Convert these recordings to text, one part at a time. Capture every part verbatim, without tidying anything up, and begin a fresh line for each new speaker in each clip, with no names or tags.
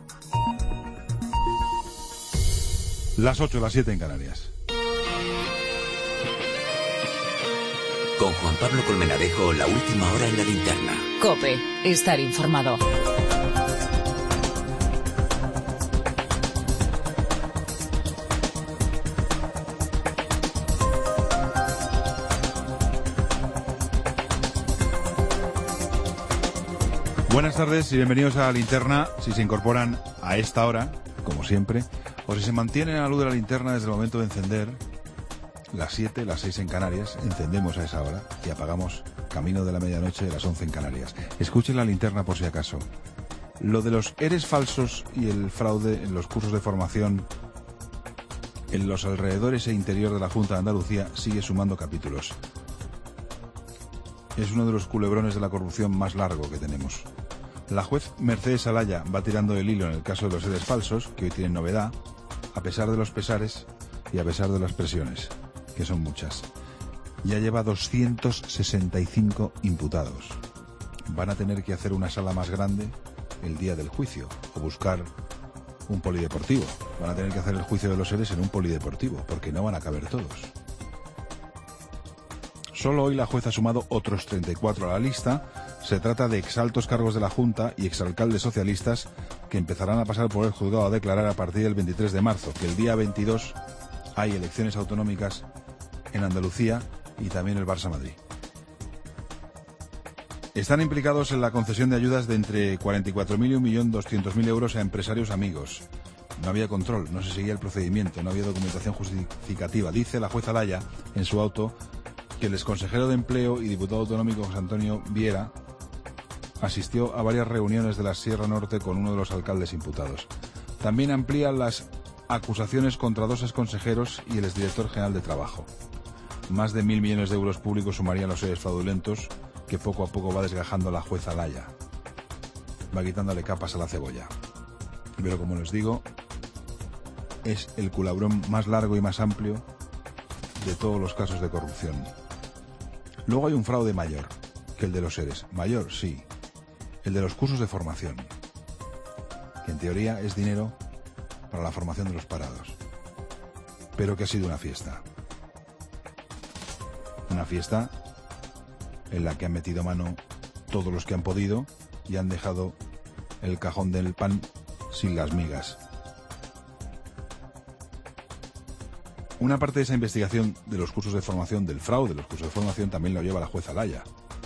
Las ocho, las siete en Canarias.
Con Juan Pablo Colmenarejo, la última hora en la linterna.
COPE, estar informado.
Buenas tardes y bienvenidos a la linterna. Si se incorporan a esta hora, como siempre, o si se mantienen a la luz de la linterna desde el momento de encender, las siete, las seis en Canarias, encendemos a esa hora y apagamos camino de la medianoche de las once en Canarias. Escuchen la linterna por si acaso. Lo de los eres falsos y el fraude en los cursos de formación en los alrededores e interior de la Junta de Andalucía sigue sumando capítulos. Es uno de los culebrones de la corrupción más largo que tenemos. La juez Mercedes Alaya va tirando el hilo en el caso de los eres falsos, que hoy tienen novedad, a pesar de los pesares y a pesar de las presiones, que son muchas. Ya lleva doscientos sesenta y cinco imputados. Van a tener que hacer una sala más grande el día del juicio, o buscar un polideportivo. Van a tener que hacer el juicio de los eres en un polideportivo, porque no van a caber todos. Solo hoy la juez ha sumado otros treinta y cuatro a la lista. Se trata de exaltos cargos de la Junta y exalcaldes socialistas que empezarán a pasar por el juzgado a declarar a partir del veintitrés de marzo, que el día veintidós hay elecciones autonómicas en Andalucía y también el Barça Madrid. Están implicados en la concesión de ayudas de entre cuarenta y cuatro mil y un millón doscientos mil euros a empresarios amigos. No había control, no se seguía el procedimiento, no había documentación justificativa. Dice la juez Alaya en su auto que el exconsejero de Empleo y diputado autonómico José Antonio Viera asistió a varias reuniones de la Sierra Norte con uno de los alcaldes imputados. También amplía las acusaciones contra dos exconsejeros y el exdirector general de Trabajo. Más de mil millones de euros públicos sumarían los seres fraudulentos que poco a poco va desgajando la jueza Alaya. Va quitándole capas a la cebolla. Pero como les digo, es el culebrón más largo y más amplio de todos los casos de corrupción. Luego hay un fraude mayor que el de los seres. Mayor, sí. El de los cursos de formación, que en teoría es dinero para la formación de los parados, pero que ha sido una fiesta. Una fiesta en la que han metido mano todos los que han podido y han dejado el cajón del pan sin las migas. Una parte de esa investigación de los cursos de formación, del fraude de los cursos de formación, también lo lleva la jueza Alaya.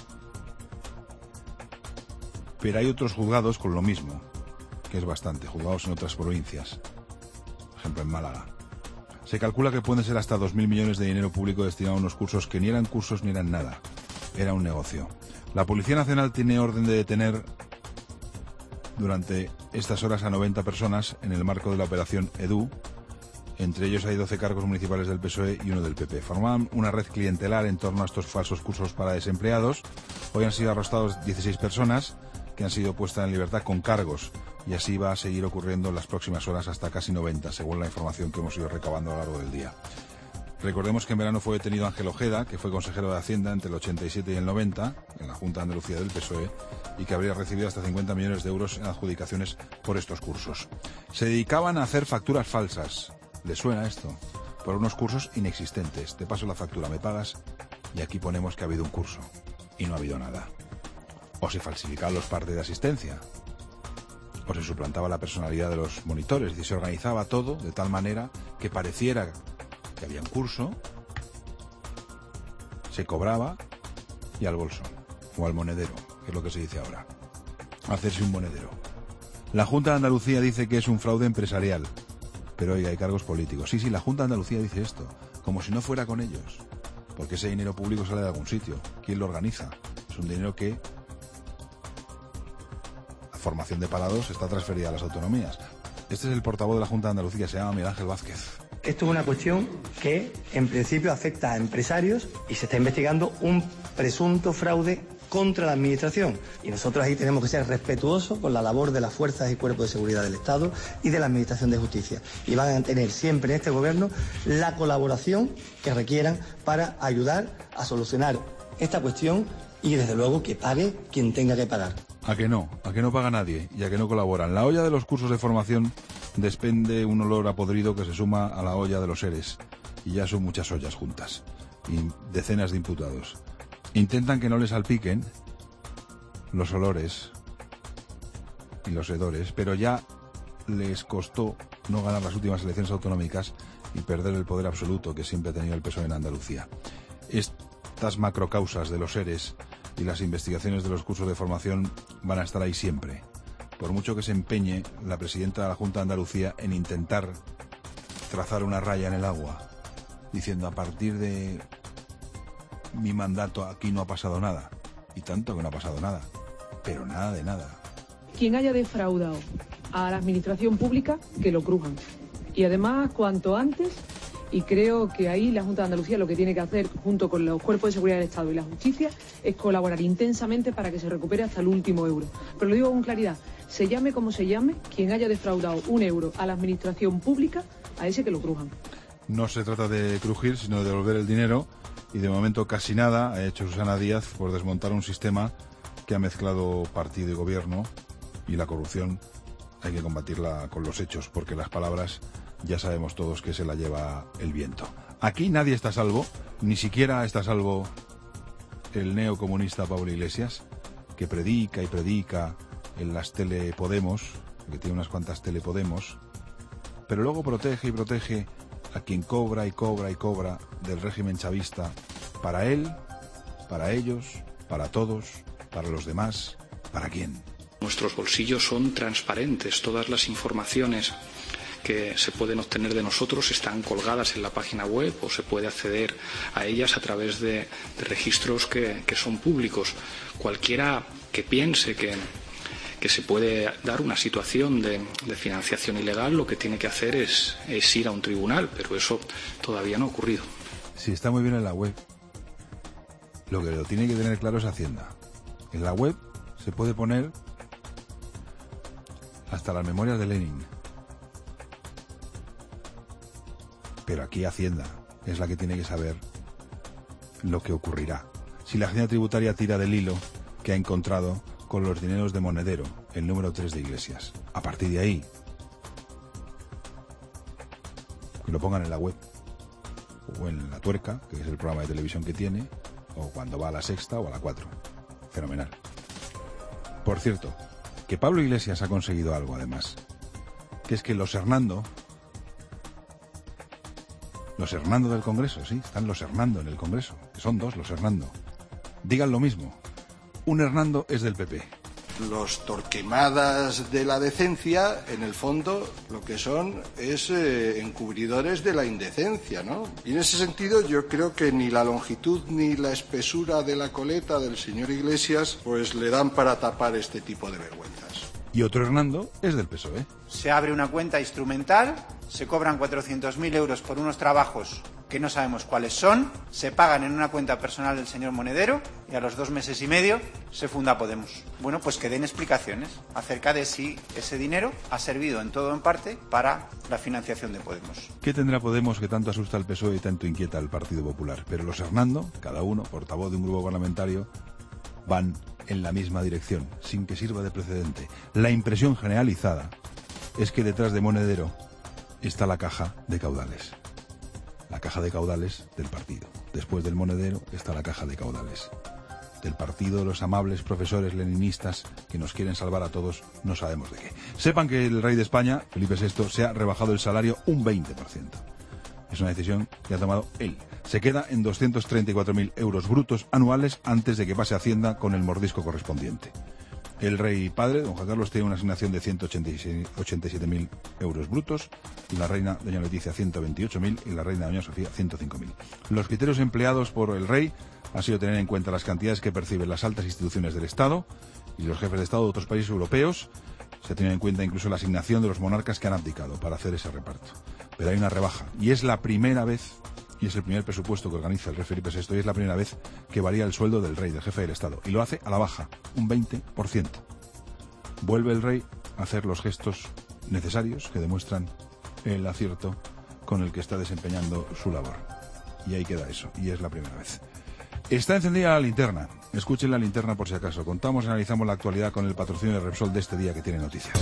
Pero hay otros juzgados con lo mismo, que es bastante, juzgados en otras provincias, por ejemplo en Málaga. Se calcula que pueden ser hasta dos mil millones de dinero público destinado a unos cursos que ni eran cursos ni eran nada, era un negocio. La Policía Nacional tiene orden de detener durante estas horas a noventa personas en el marco de la operación EDU. Entre ellos hay doce cargos municipales del P S O E y uno del P P. Formaban una red clientelar en torno a estos falsos cursos para desempleados. Hoy han sido arrestados dieciséis personas que han sido puestas en libertad con cargos, y así va a seguir ocurriendo en las próximas horas hasta casi noventa, según la información que hemos ido recabando a lo largo del día. Recordemos que en verano fue detenido Ángel Ojeda, que fue consejero de Hacienda entre el ochenta y siete y el noventa en la Junta de Andalucía del P S O E, y que habría recibido hasta cincuenta millones de euros en adjudicaciones por estos cursos. Se dedicaban a hacer facturas falsas. ¿Le suena esto? Por unos cursos inexistentes. Te paso la factura, me pagas, y aquí ponemos que ha habido un curso y no ha habido nada. O se falsificaban los partes de asistencia, o se suplantaba la personalidad de los monitores, y se organizaba todo de tal manera que pareciera que había un curso, se cobraba y al bolso, o al monedero, que es lo que se dice ahora. Hacerse un monedero. La Junta de Andalucía dice que es un fraude empresarial, pero hoy hay cargos políticos. Sí, sí, la Junta de Andalucía dice esto, como si no fuera con ellos, porque ese dinero público sale de algún sitio. ¿Quién lo organiza? Es un dinero que la formación de parados está transferida a las autonomías. Este es el portavoz de la Junta de Andalucía, se llama Miguel Ángel Vázquez.
Esto es una cuestión que en principio afecta a empresarios y se está investigando un presunto fraude contra la administración. Y nosotros ahí tenemos que ser respetuosos con la labor de las fuerzas y cuerpos de seguridad del Estado y de la Administración de Justicia. Y van a tener siempre en este gobierno la colaboración que requieran para ayudar a solucionar esta cuestión y desde luego que pague quien tenga que pagar.
A que no, a que no paga nadie y a que no colaboran. La olla de los cursos de formación desprende un olor a podrido que se suma a la olla de los seres. Y ya son muchas ollas juntas. Y decenas de imputados. Intentan que no les salpiquen los olores y los hedores, pero ya les costó no ganar las últimas elecciones autonómicas y perder el poder absoluto que siempre ha tenido el P S O E en Andalucía. Estas macrocausas de los seres y las investigaciones de los cursos de formación van a estar ahí siempre. Por mucho que se empeñe la presidenta de la Junta de Andalucía en intentar trazar una raya en el agua, diciendo a partir de mi mandato aquí no ha pasado nada. Y tanto que no ha pasado nada. Pero nada de nada.
Quien haya defraudado a la administración pública, que lo crujan. Y además, cuanto antes, y creo que ahí la Junta de Andalucía lo que tiene que hacer, junto con los cuerpos de seguridad del Estado y la justicia, es colaborar intensamente para que se recupere hasta el último euro. Pero lo digo con claridad, se llame como se llame, quien haya defraudado un euro a la administración pública, a ese que lo crujan.
No se trata de crujir, sino de devolver el dinero, y de momento casi nada ha hecho Susana Díaz por desmontar un sistema que ha mezclado partido y gobierno, y la corrupción hay que combatirla con los hechos, porque las palabras ya sabemos todos que se la lleva el viento. Aquí nadie está a salvo, ni siquiera está a salvo el neocomunista Pablo Iglesias, que predica y predica en las telepodemos, que tiene unas cuantas telepodemos, pero luego protege y protege a quien cobra y cobra y cobra del régimen chavista, para él, para ellos, para todos, para los demás, ¿para quién?
Nuestros bolsillos son transparentes, todas las informaciones que se pueden obtener de nosotros están colgadas en la página web o se puede acceder a ellas a través de, de registros que, que son públicos. Cualquiera que piense que, que se puede dar una situación de, de financiación ilegal, lo que tiene que hacer es, es ir a un tribunal, pero eso todavía no ha ocurrido.
Sí, está muy bien en la web. Lo que lo tiene que tener claro es Hacienda. En la web se puede poner hasta las memorias de Lenin. Pero aquí Hacienda es la que tiene que saber lo que ocurrirá. Si la agencia tributaria tira del hilo que ha encontrado con los dineros de Monedero, el número tres de Iglesias. A partir de ahí, que lo pongan en la web, o en La Tuerca, que es el programa de televisión que tiene, o cuando va a La Sexta o a La Cuatro. Fenomenal. Por cierto, que Pablo Iglesias ha conseguido algo además, que es que los Hernando... Los Hernando del Congreso, sí, están los Hernando en el Congreso, que son dos los Hernando. Digan lo mismo, un Hernando es del P P.
Los Torquemadas de la decencia, en el fondo, lo que son es eh, encubridores de la indecencia, ¿no? Y en ese sentido yo creo que ni la longitud ni la espesura de la coleta del señor Iglesias pues le dan para tapar este tipo de vergüenzas.
Y otro Hernando es del P S O E.
Se abre una cuenta instrumental, se cobran cuatrocientos mil euros por unos trabajos que no sabemos cuáles son, se pagan en una cuenta personal del señor Monedero y a los dos meses y medio se funda Podemos. Bueno, pues que den explicaciones acerca de si ese dinero ha servido en todo o en parte para la financiación de Podemos.
¿Qué tendrá Podemos que tanto asusta al P S O E y tanto inquieta al Partido Popular? Pero los Hernando, cada uno, portavoz de un grupo parlamentario, van en la misma dirección, sin que sirva de precedente. La impresión generalizada es que detrás de Monedero está la caja de caudales. La caja de caudales del partido. Después del Monedero está la caja de caudales del partido de los amables profesores leninistas que nos quieren salvar a todos, no sabemos de qué. Sepan que el rey de España, Felipe sexto, se ha rebajado el salario un veinte por ciento. Es una decisión que ha tomado él. Se queda en doscientos treinta y cuatro mil euros brutos anuales antes de que pase a Hacienda con el mordisco correspondiente. El rey padre, don Juan Carlos, tiene una asignación de ciento ochenta y siete mil euros brutos, y la reina doña Leticia ciento veintiocho mil y la reina doña Sofía ciento cinco mil. Los criterios empleados por el rey han sido tener en cuenta las cantidades que perciben las altas instituciones del Estado y los jefes de Estado de otros países europeos. Se tiene en cuenta incluso la asignación de los monarcas que han abdicado para hacer ese reparto. Pero hay una rebaja, y es la primera vez, y es el primer presupuesto que organiza el rey Felipe sexto, y es la primera vez que varía el sueldo del rey, del jefe del Estado, y lo hace a la baja, un veinte por ciento. Vuelve el rey a hacer los gestos necesarios que demuestran el acierto con el que está desempeñando su labor. Y ahí queda eso, y es la primera vez. Está encendida la linterna. Escuchen la linterna por si acaso. Contamos y analizamos la actualidad con el patrocinio de Repsol de este día que tiene noticias.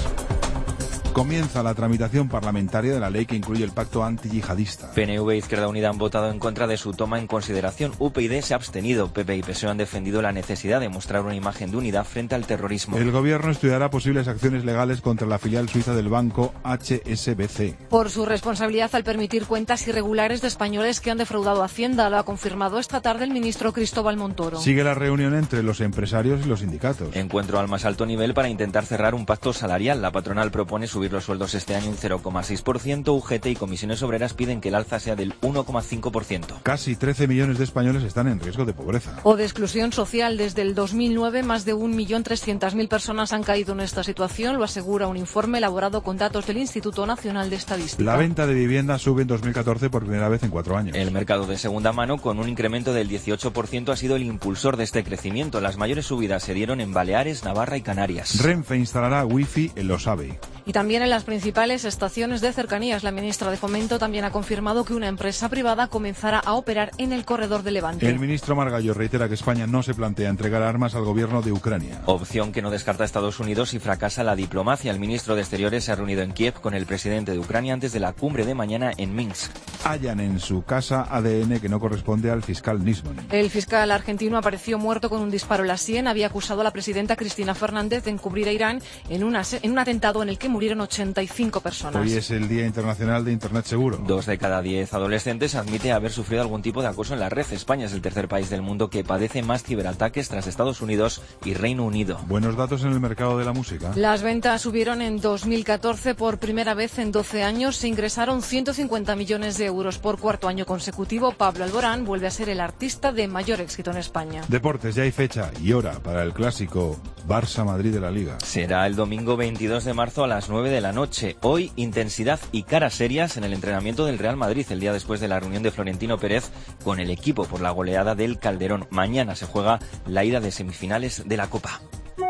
Comienza la tramitación parlamentaria de la ley que incluye el pacto antiyihadista.
P N V e Izquierda Unida han votado en contra de su toma en consideración. U P YD se ha abstenido. P P y P S O E han defendido la necesidad de mostrar una imagen de unidad frente al terrorismo.
El gobierno estudiará posibles acciones legales contra la filial suiza del banco H S B C.
Por su responsabilidad al permitir cuentas irregulares de españoles que han defraudado Hacienda, lo ha confirmado esta tarde el ministro Cristóbal Montoro.
Sigue la reunión entre los empresarios y los sindicatos.
Encuentro al más alto nivel para intentar cerrar un pacto salarial. La patronal propone subir los sueldos este año un cero coma seis por ciento. U G T y comisiones obreras piden que el alza sea del uno coma cinco por ciento.
Casi trece millones de españoles están en riesgo de pobreza.
O de exclusión social. Desde el dos mil nueve, más de un millón trescientas mil personas han caído en esta situación, lo asegura un informe elaborado con datos del Instituto Nacional de Estadística.
La venta de viviendas sube en dos mil catorce por primera vez en cuatro años.
El mercado de segunda mano, con un incremento del dieciocho por ciento, ha sido el impulsor de este crecimiento. Las mayores subidas se dieron en Baleares, Navarra y Canarias.
Renfe instalará wifi en los AVE.
Y también en las principales estaciones de cercanías. La ministra de Fomento también ha confirmado que una empresa privada comenzará a operar en el corredor de Levante.
El ministro Margallo reitera que España no se plantea entregar armas al gobierno de Ucrania.
Opción que no descarta Estados Unidos si fracasa la diplomacia. El ministro de Exteriores se ha reunido en Kiev con el presidente de Ucrania antes de la cumbre de mañana en Minsk.
Hallan en su casa A D N que no corresponde al fiscal Nisman.
El fiscal argentino apareció muerto con un disparo en la sien. Había acusado a la presidenta Cristina Fernández de encubrir a Irán en, una, en un atentado en el que murieron ochenta y cinco personas.
Hoy es el Día Internacional de Internet Seguro.
Dos de cada diez adolescentes admite haber sufrido algún tipo de acoso en la red. España es el tercer país del mundo que padece más ciberataques tras Estados Unidos y Reino Unido.
Buenos datos en el mercado de la música.
Las ventas subieron en dos mil catorce por primera vez en doce años. Se ingresaron ciento cincuenta millones de euros por cuarto año consecutivo. Pablo Alborán vuelve a ser el artista de mayor éxito en España.
Deportes, ya hay fecha y hora para el clásico Barça-Madrid de la Liga.
Será el domingo veintidós de marzo a las nueve de la noche. Hoy, intensidad y caras serias en el entrenamiento del Real Madrid, el día después de la reunión de Florentino Pérez con el equipo por la goleada del Calderón. Mañana se juega la ida de semifinales de la Copa.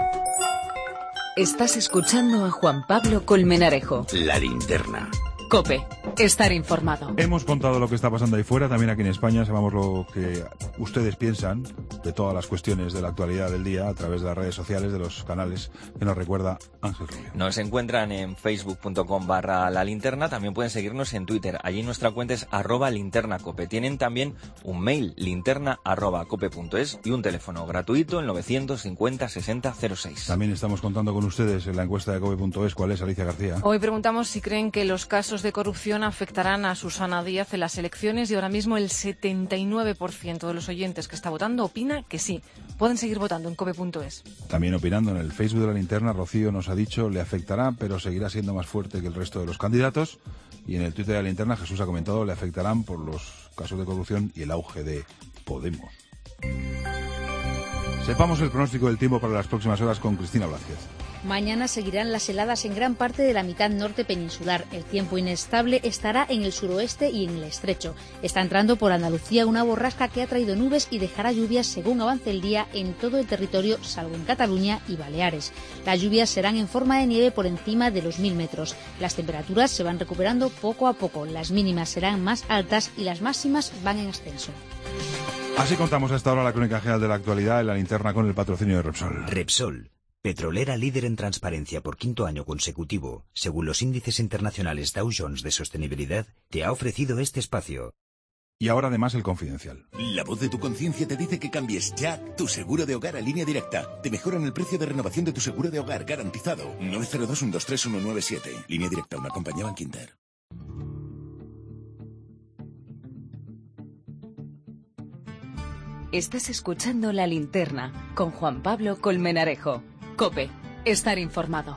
Estás escuchando a Juan Pablo Colmenarejo.
La linterna.
COPE. Estar informado.
Hemos contado lo que está pasando ahí fuera, también aquí en España sabemos lo que ustedes piensan de todas las cuestiones de la actualidad del día a través de las redes sociales, de los canales que nos recuerda Ángel Rubio.
Nos encuentran en facebook punto com barra la linterna, también pueden seguirnos en Twitter, allí nuestra cuenta es arroba linternacope. Tienen también un mail, linterna arroba cope punto es, y un teléfono gratuito, el novecientos cincuenta sesenta cero seis.
También estamos contando con ustedes en la encuesta de cope punto es. ¿Cuál es, Alicia García?
Hoy preguntamos si creen que los casos de corrupción afectarán a Susana Díaz en las elecciones, y ahora mismo el setenta y nueve por ciento de los oyentes que está votando opina que sí. Pueden seguir votando en cope punto es.
También opinando en el Facebook de la linterna, Rocío nos ha dicho le afectará, pero seguirá siendo más fuerte que el resto de los candidatos. Y en el Twitter de la linterna, Jesús ha comentado le afectarán por los casos de corrupción y el auge de Podemos. Sepamos el pronóstico del tiempo para las próximas horas con Cristina Blázquez.
Mañana seguirán las heladas en gran parte de la mitad norte peninsular. El tiempo inestable estará en el suroeste y en el estrecho. Está entrando por Andalucía una borrasca que ha traído nubes y dejará lluvias según avance el día en todo el territorio, salvo en Cataluña y Baleares. Las lluvias serán en forma de nieve por encima de los mil metros. Las temperaturas se van recuperando poco a poco. Las mínimas serán más altas y las máximas van en ascenso.
Así contamos hasta ahora la crónica general de la actualidad en la linterna con el patrocinio de Repsol.
Repsol, petrolera líder en transparencia por quinto año consecutivo, según los índices internacionales Dow Jones de sostenibilidad, te ha ofrecido este espacio.
Y ahora además el confidencial.
La voz de tu conciencia te dice que cambies ya tu seguro de hogar a Línea Directa. Te mejoran el precio de renovación de tu seguro de hogar garantizado. nueve cero dos, uno dos tres, uno nueve siete. Línea Directa, una compañía Bankinter.
Estás escuchando La Linterna con Juan Pablo Colmenarejo. COPE. Estar informado.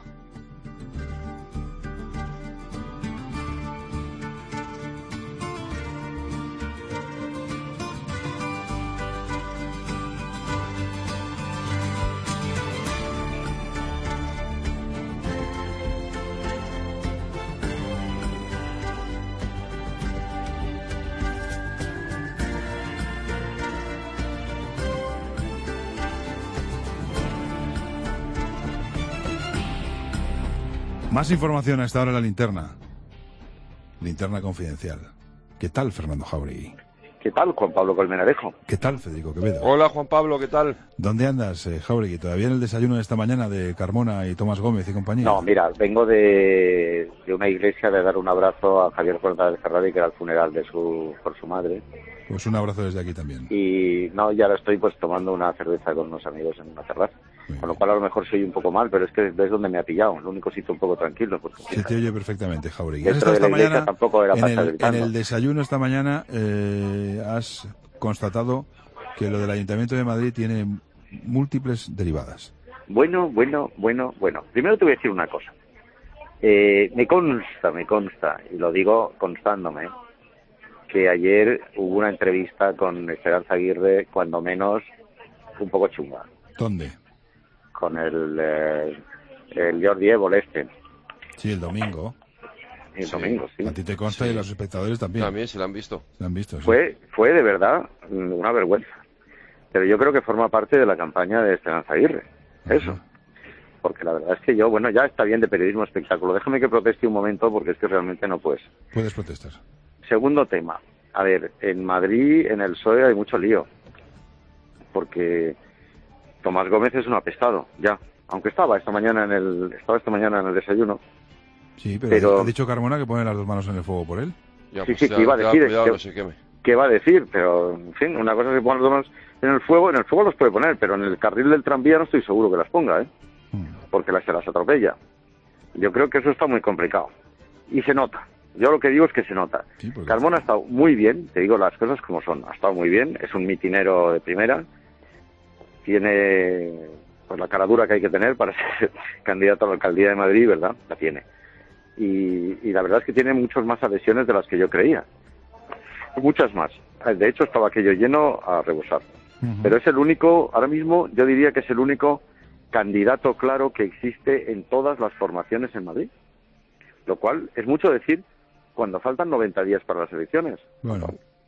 Más información a esta hora en la linterna. Linterna confidencial. ¿Qué tal, Fernando Jauregui?
¿Qué tal, Juan Pablo Colmenarejo?
¿Qué tal, Federico Quevedo?
Hola, Juan Pablo, ¿qué tal?
¿Dónde andas, eh, Jauregui? ¿Todavía en el desayuno de esta mañana de Carmona y Tomás Gómez y compañía?
No, mira, vengo de, de una iglesia de dar un abrazo a Javier González Ferrari, que era el funeral de su por su madre.
Pues un abrazo desde aquí también.
Y no, ya ahora estoy pues tomando una cerveza con unos amigos en una terraza. Bien. Con lo cual a lo mejor soy un poco mal, pero es que ves donde me ha pillado, el único sitio un poco tranquilo. Pues,
se te oye perfectamente, Jauregui.
Dentro de la iglesia mañana, tampoco era
en,
para
el, en el desayuno esta mañana eh, has constatado que lo del Ayuntamiento de Madrid tiene múltiples derivadas.
Bueno, bueno, bueno, bueno. Primero te voy a decir una cosa. Eh, me consta, me consta, y lo digo constándome, que ayer hubo una entrevista con Esperanza Aguirre, cuando menos, un poco chunga.
¿Dónde?
Con el, eh, el Jordi Évole este.
Sí, el domingo.
El
sí.
domingo, sí.
A ti te consta sí. Y los espectadores también.
También se lo han visto.
Se lo han visto, sí.
Fue, fue de verdad una vergüenza. Pero yo creo que forma parte de la campaña de Esperanza Aguirre. Eso. Uh-huh. Porque la verdad es que yo, bueno, ya está bien de periodismo espectáculo. Déjame que proteste un momento porque es que realmente no puedes.
Puedes protestar.
Segundo tema. A ver, en Madrid, en el P S O E hay mucho lío. Porque Tomás Gómez es un apestado, ya. Aunque estaba esta mañana en el estaba esta mañana en el desayuno.
Sí, pero, pero... ha dicho Carmona que pone las dos manos en el fuego por él.
Ya, pues sí, sí, que iba a decir.
Cuidado,
que,
no se queme.
¿Qué va a decir? Pero, en fin, una cosa es que pone las dos manos en el fuego, en el fuego los puede poner, pero en el carril del tranvía no estoy seguro que las ponga, ¿eh? Hmm. Porque las se las atropella. Yo creo que eso está muy complicado. Y se nota. Yo lo que digo es que se nota. Sí, porque... Carmona ha estado muy bien, te digo las cosas como son. Ha estado muy bien, es un mitinero de primera. Tiene pues la cara dura que hay que tener para ser candidato a la alcaldía de Madrid, ¿verdad? La tiene. Y, y la verdad es que tiene muchas más adhesiones de las que yo creía. Muchas más. De hecho, estaba aquello lleno a rebosar. Uh-huh. Pero es el único, ahora mismo yo diría que es el único candidato claro que existe en todas las formaciones en Madrid. Lo cual es mucho decir cuando faltan noventa días para las elecciones.
Bueno.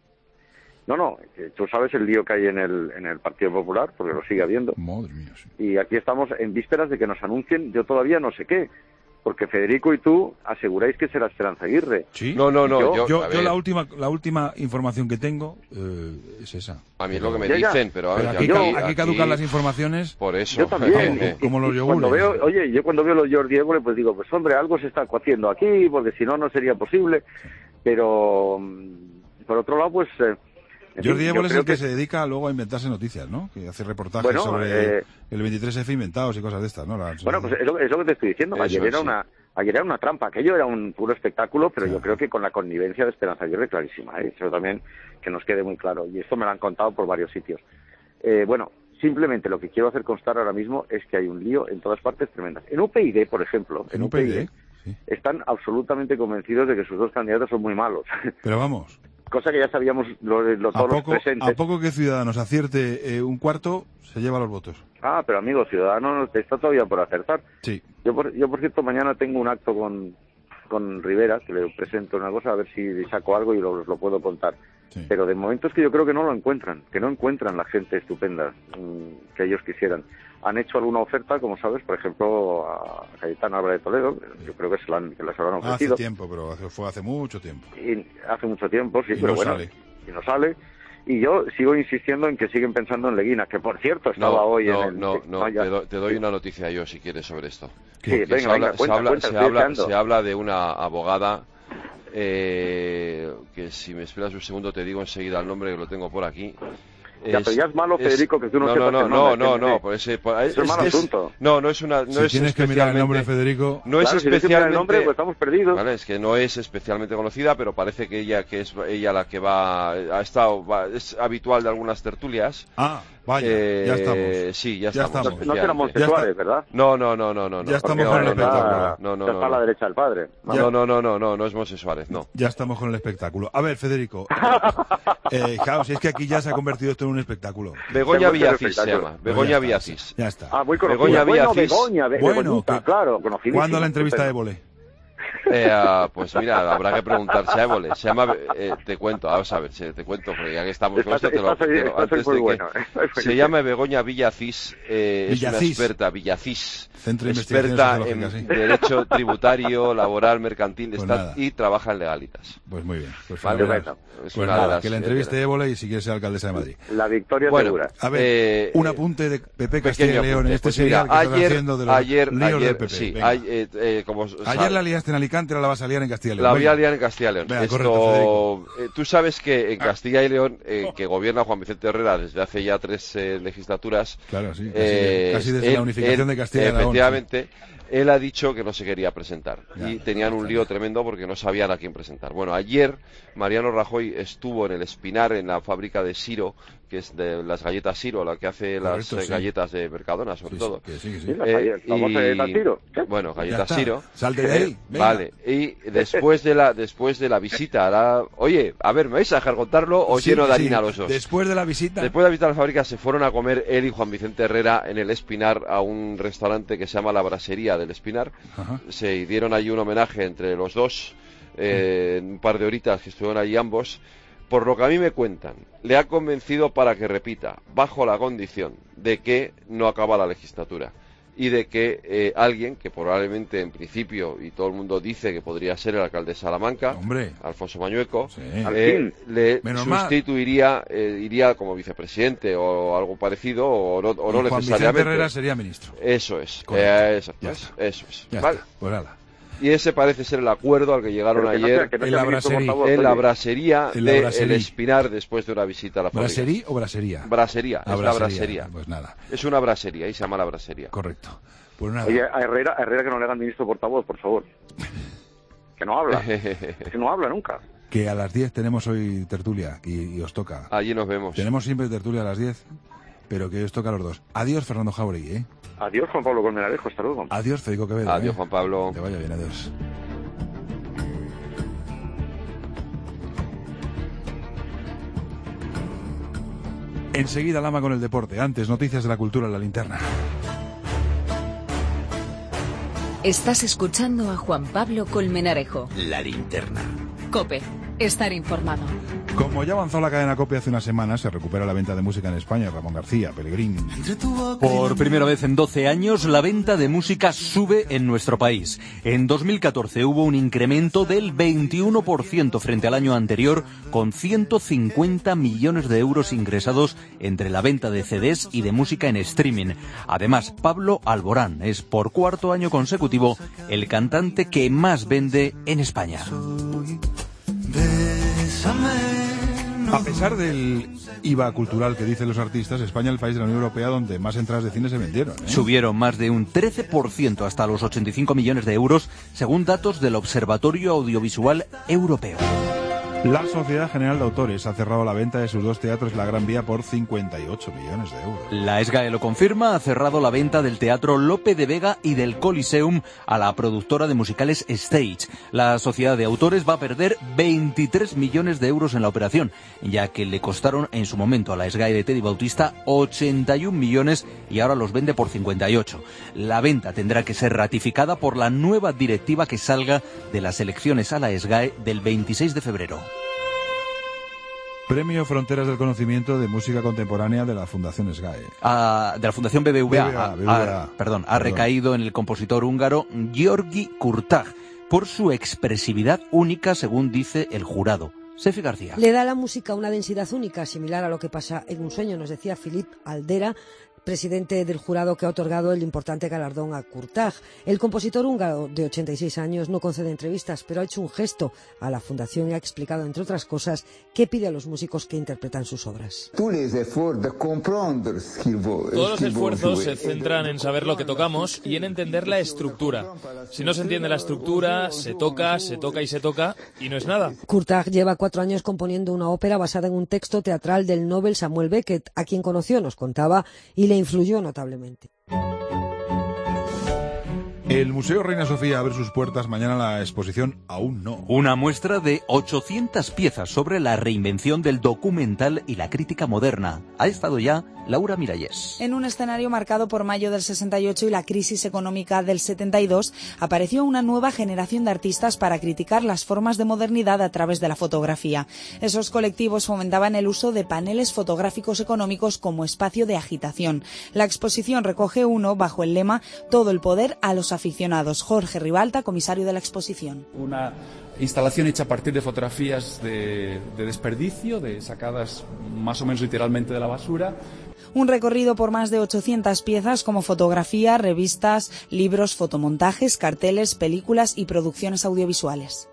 No, no, tú sabes el lío que hay en el en el Partido Popular, porque lo sigue habiendo.
Madre mía, sí.
Y aquí estamos en vísperas de que nos anuncien, yo todavía no sé qué, porque Federico y tú aseguráis que será Esperanza Aguirre.
Sí.
No, no, no.
Yo, yo, yo la última la última información que tengo eh, es esa.
A mí es lo que me ya, dicen,
ya.
pero, a ver,
pero aquí,
yo,
aquí, aquí caducan las informaciones.
Por eso.
Yo también.
Como, como los yogures.
Cuando veo, oye, yo cuando veo los Jordi Évole, pues digo, pues hombre, algo se está cociendo aquí, porque si no, no sería posible. Pero, por otro lado, pues... Eh,
Jordi Évole es el que, que se dedica luego a inventarse noticias, ¿no? Que hace reportajes
bueno,
sobre
eh,
el veintitrés efe inventados y cosas de estas, ¿no? Las,
bueno, pues es lo, es lo que te estoy diciendo. Ayer era, sí. una, ayer era una trampa. Aquello era un puro espectáculo, pero claro. Yo creo que con la connivencia de Esperanza Aguirre clarísima, ¿eh? Eso también que nos quede muy claro. Y esto me lo han contado por varios sitios. Eh, bueno, simplemente lo que quiero hacer constar ahora mismo es que hay un lío en todas partes tremendas. En U P y por ejemplo,
en U P y,
sí. Están absolutamente convencidos de que sus dos candidatos son muy malos.
Pero vamos...
Cosa que ya sabíamos lo, lo, todos
poco,
los presentes.
A poco que Ciudadanos acierte eh, un cuarto, se lleva los votos.
Ah, pero amigo, Ciudadanos está todavía por acertar.
Sí.
Yo, por, yo por cierto, mañana tengo un acto con, con Rivera, que le presento una cosa, a ver si saco algo y lo, lo puedo contar. Sí. Pero de momento es que yo creo que no lo encuentran, que no encuentran la gente estupenda mmm, que ellos quisieran. Han hecho alguna oferta, como sabes, por ejemplo, a Cayetano Álvarez de Toledo, yo creo que se la han, que les habrán ofrecido.
Hace tiempo, pero fue hace mucho tiempo.
Y hace mucho tiempo, sí,
y
pero
no
bueno,
sale.
y no sale. Y yo sigo insistiendo en que siguen pensando en Leguina, que por cierto estaba
no,
hoy
no,
en el...
No,
que,
no, no te, do, te doy una noticia yo, si quieres, sobre esto.
Sí, venga,
se habla,
venga, cuenta,
se habla,
cuenta,
se, habla se habla de una abogada, eh, que si me esperas un segundo te digo enseguida el nombre, que lo tengo por aquí.
Ya, pero ya es malo, Federico, que tú no,
no
sepas
no,
el
no,
nombre.
No, no, no, por ese... Por,
es, es mal
es,
asunto.
No, no es una... No
si
es
tienes que mirar el nombre, Federico...
No es
claro,
especialmente...
Si tienes el nombre, pues estamos perdidos.
Vale, es que no es especialmente conocida, pero parece que ella que es ella la que va... Ha estado... Va, es habitual de algunas tertulias.
Ah, vaya,
eh,
ya estamos.
Sí, ya,
ya
estamos.
estamos.
No será Monte Suárez, ¿verdad?
No, no, no, no, no.
Ya estamos con el espectáculo.
No, no,
ya está a la derecha del padre.
No, no, no, no, no, no es Monte Suárez, no.
Ya estamos con el espectáculo. A ver, Federico. eh, claro, si es que aquí ya se ha convertido esto en un espectáculo.
Begoña Villacís se llama. Begoña Villacís.
Ya está.
Ah, muy conocida.
Begoña
bueno,
Villacís.
Begoña, Be
bueno,
Begoñita,
que,
claro, conocidísima.
¿Cuándo la entrevista de Évole?
Eh, uh, pues mira, habrá que preguntarse a Évole. Se llama, eh, te cuento, vamos a ver, te cuento, porque ya que estamos con esto, te lo, te lo, antes de que bueno. Se llama Begoña Villacís, eh, Villacís. Es una experta, Villacís,
Centro de
experta en
sí.
derecho tributario, laboral, mercantil,
pues
está, y trabaja en Legalitas.
Pues muy bien. Pues,
vale,
bueno, pues nada, las, que la entreviste Évole y si quiere ser alcaldesa de Madrid.
La victoria
bueno,
segura.
A ver,
eh,
un apunte de Pepe Castilla y León en este
pues
serial
mira,
que
ayer,
estás haciendo de los
ayer,
líos
ayer,
del P P.
Sí, hay, eh, eh, como,
ayer
sabe,
la liaste en Alicante, ahora la vas a liar en Castilla y León.
La
Venga.
voy a liar en Castilla y León.
Venga,
Esto,
correcto,
eh, tú sabes que en Castilla y León, eh, que gobierna Juan Vicente Herrera desde hace ya tres eh, legislaturas.
Claro, sí, casi,
eh,
casi desde
él,
la unificación
él,
de Castilla y León.
Efectivamente. Sí. Él ha dicho que no se quería presentar
ya,
y tenían un lío tremendo porque no sabían a quién presentar. Bueno, ayer Mariano Rajoy estuvo en el Espinar, en la fábrica de Siro, que es de las galletas Siro, la que hace las
Correcto,
eh,
sí.
galletas de Mercadona, sobre
sí,
todo.
Sí, sí, sí.
Sí, eh,
y,
galletas Siro.
Bueno, galletas Siro.
Salte de ahí. Venga.
Vale, y después de la después de la visita, la... oye, a ver, ¿me vais a dejar contarlo o
sí,
lleno de
sí.
harina los dos?
Después de la visita.
Después de la visita a la fábrica se fueron a comer él y Juan Vicente Herrera en el Espinar a un restaurante que se llama La Brasería del Espinar.
Ajá.
Se dieron allí un homenaje entre los dos, eh, un par de horitas que estuvieron allí ambos. Por lo que a mí me cuentan, le ha convencido para que repita, bajo la condición de que no acaba la legislatura y de que eh, alguien, que probablemente en principio, y todo el mundo dice que podría ser el alcalde de Salamanca,
Hombre.
Alfonso Mañueco,
Sí.
eh, le
Menos
sustituiría, eh, iría como vicepresidente o algo parecido, o no, o no
y Juan
necesariamente.
Vicente Herrera sería ministro.
Eso es,
Correcto.
eh, eso,
Ya
pues,
está.
eso es.
Ya
Vale.
está. Pues nada.
Y ese parece ser el acuerdo al que llegaron
Pero que no
ayer
sea- que no
en
sea
la
ministro,
brasería.
por favor,
en la
oye.
brasería
En la
de
brasería.
El Espinar después de una visita a la fábrica.
¿Braserí o brasería?
Brasería,
Ah,
es la brasería.
Pues nada.
Es una brasería y se llama la brasería.
Correcto. Pues nada.
Oye, a Herrera, a Herrera que no le hagan ministro portavoz, por favor. Que no habla. Que no habla nunca.
Que a las diez tenemos hoy tertulia y, y os toca.
Allí nos vemos.
Tenemos siempre tertulia a las diez, pero que os toca a los dos. Adiós, Fernando Jauregui, ¿eh?
Adiós, Juan Pablo Colmenarejo, hasta luego.
Adiós, Federico Quevedo.
Adiós,
¿eh?
Juan Pablo.
Que vaya bien, adiós. Enseguida Lama con el deporte. Antes, noticias de la cultura en la linterna.
Estás escuchando a Juan Pablo Colmenarejo.
La linterna.
COPE. Estar informado.
Como ya avanzó la cadena COPE hace unas semanas, se recupera la venta de música en España. Ramón García, Pellegrín.
Por primera vez en doce años, la venta de música sube en nuestro país. En dos mil catorce hubo un incremento del veintiuno por ciento frente al año anterior, con ciento cincuenta millones de euros ingresados entre la venta de C Ds y de música en streaming. Además, Pablo Alborán es por cuarto año consecutivo el cantante que más vende en España.
A pesar del I V A cultural que dicen los artistas, España es el país de la Unión Europea donde más entradas de cine se vendieron, ¿eh?
Subieron más de un trece por ciento hasta los ochenta y cinco millones de euros, según datos del Observatorio Audiovisual Europeo.
La Sociedad General de Autores ha cerrado la venta de sus dos teatros La Gran Vía por cincuenta y ocho millones de euros.
La SGAE lo confirma, ha cerrado la venta del Teatro Lope de Vega y del Coliseum a la productora de musicales Stage. La Sociedad de Autores va a perder veintitrés millones de euros en la operación, ya que le costaron en su momento a la SGAE de Teddy Bautista ochenta y un millones y ahora los vende por cincuenta y ocho. La venta tendrá que ser ratificada por la nueva directiva que salga de las elecciones a la SGAE del veintiséis de febrero.
Premio Fronteras del Conocimiento de Música Contemporánea de la Fundación SGAE.
Ah, de la Fundación B B V A,
B B V A,
ah,
B B V A.
ah, perdón, ha recaído en el compositor húngaro György Kurtág por su expresividad única, según dice el jurado. Sefi García.
Le da a la música una densidad única, similar a lo que pasa en un sueño, nos decía Philippe Aldera, presidente del jurado que ha otorgado el importante galardón a Kurtág. El compositor húngaro de ochenta y seis años no concede entrevistas, pero ha hecho un gesto a la fundación y ha explicado, entre otras cosas, qué pide a los músicos que interpretan sus obras.
Todos los esfuerzos se centran en saber lo que tocamos y en entender la estructura. Si no se entiende la estructura, se toca, se toca y se toca y no es nada.
Kurtág lleva cuatro años componiendo una ópera basada en un texto teatral del Nobel Samuel Beckett, a quien conoció, nos contaba, y le influyó notablemente.
El Museo Reina Sofía abre sus puertas mañana a la exposición Aún no.
Una muestra de ochocientas piezas sobre la reinvención del documental y la crítica moderna. Ha estado ya Laura Miralles.
En un escenario marcado por mayo del sesenta y ocho y la crisis económica del setenta y dos, apareció una nueva generación de artistas para criticar las formas de modernidad a través de la fotografía. Esos colectivos fomentaban el uso de paneles fotográficos económicos como espacio de agitación. La exposición recoge uno bajo el lema Todo el poder a los aficionados. Jorge Ribalta, comisario de la exposición.
Una instalación hecha a partir de fotografías de, de desperdicio, de sacadas más o menos literalmente de la basura.
Un recorrido por más de ochocientas piezas como fotografía, revistas, libros, fotomontajes, carteles, películas y producciones audiovisuales.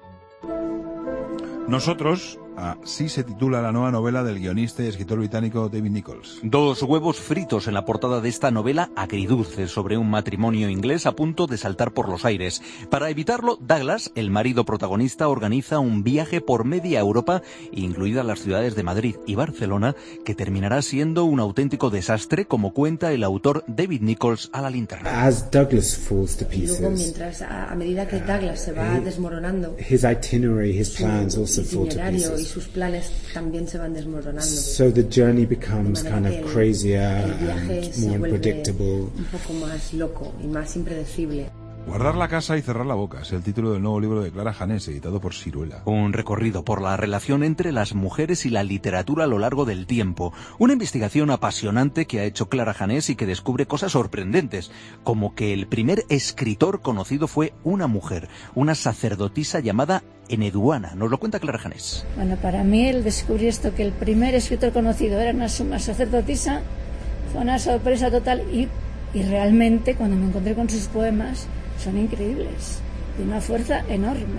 Nosotros, así se titula la nueva novela del guionista y escritor británico David Nicholls.
Dos huevos fritos en la portada de esta novela agridulce sobre un matrimonio inglés a punto de saltar por los aires. Para evitarlo, Douglas, el marido protagonista, organiza un viaje por media Europa, incluidas las ciudades de Madrid y Barcelona, que terminará siendo un auténtico desastre, como cuenta el autor David Nicholls a La Linterna.
As Douglas falls to pieces,
Luego, mientras a, a medida que Douglas se va desmoronando,
his itinerary, his plans also fall to
y
pieces.
sus planes también se van desmoronando.
So the journey becomes kind of crazier
el viaje
and
se
more
vuelve
unpredictable.
Un poco más loco y más impredecible.
Guardar la casa y cerrar la boca es el título del nuevo libro de Clara Janés, editado por Siruela.
Un recorrido por la relación entre las mujeres y la literatura a lo largo del tiempo. Una investigación apasionante que ha hecho Clara Janés y que descubre cosas sorprendentes, como que el primer escritor conocido fue una mujer, una sacerdotisa llamada Eneduana. Nos lo cuenta Clara Janés.
Bueno, para mí el descubrir esto, que el primer escritor conocido era una suma sacerdotisa, fue una sorpresa total y, y realmente cuando me encontré con sus poemas son increíbles, de una fuerza enorme.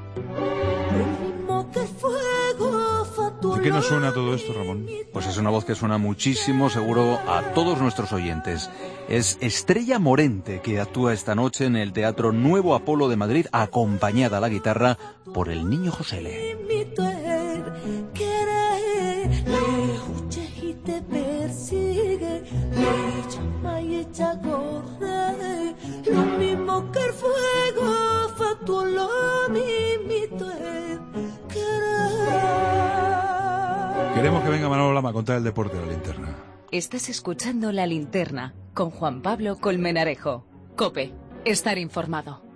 ¿De qué nos suena todo esto, Ramón?
Pues es una voz que suena muchísimo, seguro, a todos nuestros oyentes. Es Estrella Morente, que actúa esta noche en el Teatro Nuevo Apolo de Madrid, acompañada a la guitarra por el niño José L.
Lo mismo que el fuego, fatuo, lo mismito es querer.
Queremos que venga Manolo Lama a contar el deporte de La Linterna.
Estás escuchando La Linterna con Juan Pablo Colmenarejo. COPE. Estar informado.